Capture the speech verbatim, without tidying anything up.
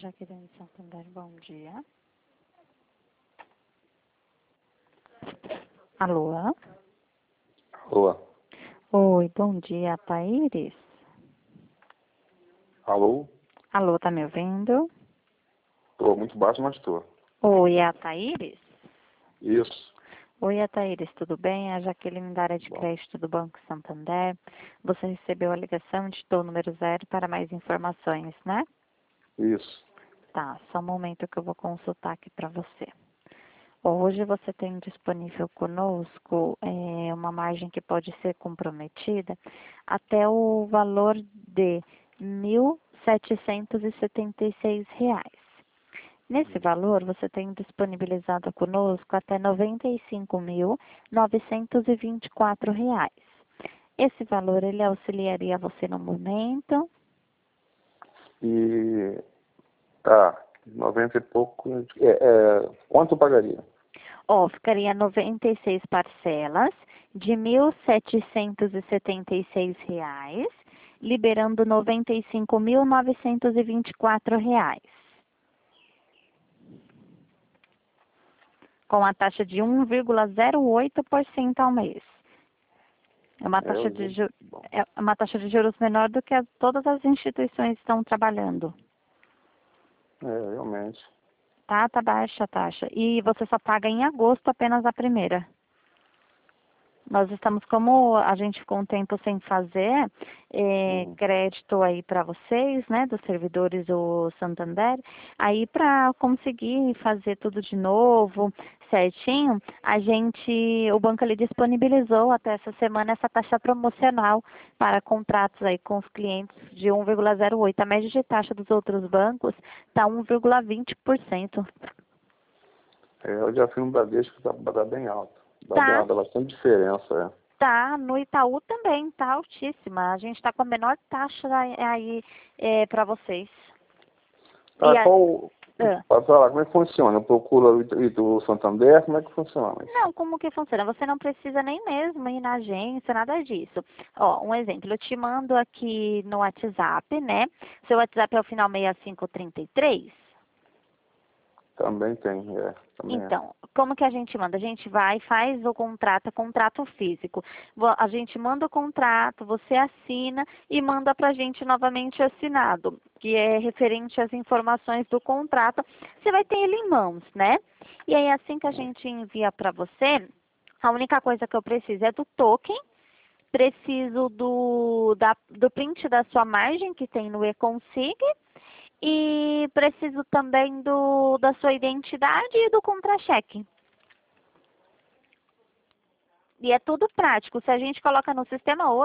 Jaqueline Santander, bom dia. Alô? Alô? Oi, bom dia, Thaíris? Alô? Alô, tá me ouvindo? Tô muito baixo, mas tô. Oi, é a Thaíris? Isso. Oi, a Thaíris, tudo bem? É a Jaqueline da área de Bom, crédito do Banco Santander. Você recebeu a ligação de o número zero para mais informações, né? isso. Tá, só um momento que eu vou consultar aqui para você. Hoje você tem disponível conosco é, uma margem que pode ser comprometida até o valor de mil setecentos e setenta e seis reais. Nesse valor, você tem disponibilizado conosco até noventa e cinco mil novecentos e vinte e quatro reais. Esse valor, ele auxiliaria você no momento? E tá, noventa e pouco. É, é, quanto eu pagaria? Ó, ficaria noventa e seis parcelas de mil setecentos e setenta e seis reais, liberando noventa e cinco mil novecentos e vinte e quatro reais, com a taxa de um vírgula zero oito por cento ao mês. É uma É, taxa eu de vou. ju- Bom, é uma taxa de juros menor do que as- todas as instituições estão trabalhando. é, realmente. Tá, tá baixa a taxa. E você só paga em agosto apenas a primeira. Nós estamos, como a gente ficou um tempo sem fazer eh, Uhum. crédito aí para vocês, né, dos servidores do Santander, aí para conseguir fazer tudo de novo, certinho, a gente, o banco ele disponibilizou até essa semana essa taxa promocional para contratos aí com os clientes de um vírgula zero oito. A média de taxa dos outros bancos está um vírgula vinte por cento. É, eu já fui no Bradesco, tá, tá bem alto. Dá, bem, Tá. dá bastante diferença, é. Tá, no Itaú também, tá altíssima. A gente está com a menor taxa aí para vocês. E Tá, a, qual. ah, Pode falar, como é que funciona? Eu procuro o do Santander, como é que funciona isso? não, como que funciona? Você não precisa nem mesmo ir na agência, nada disso. Ó, um exemplo, eu te mando aqui no WhatsApp, né? Seu WhatsApp é o final seis cinco três três. Também tem, é. Também é. Então, como que a gente manda? A gente vai, faz o contrato, é contrato físico. Vo- A gente manda o contrato, você assina e manda para a gente novamente assinado, que é referente às informações do contrato. Você vai ter ele em mãos, né? E aí, assim que a gente envia para você, a única coisa que eu preciso é do token, preciso do, da, do print da sua margem que tem no eConsig e preciso também do, da sua identidade e do contra-cheque. E é tudo prático. Se a gente coloca no sistema hoje,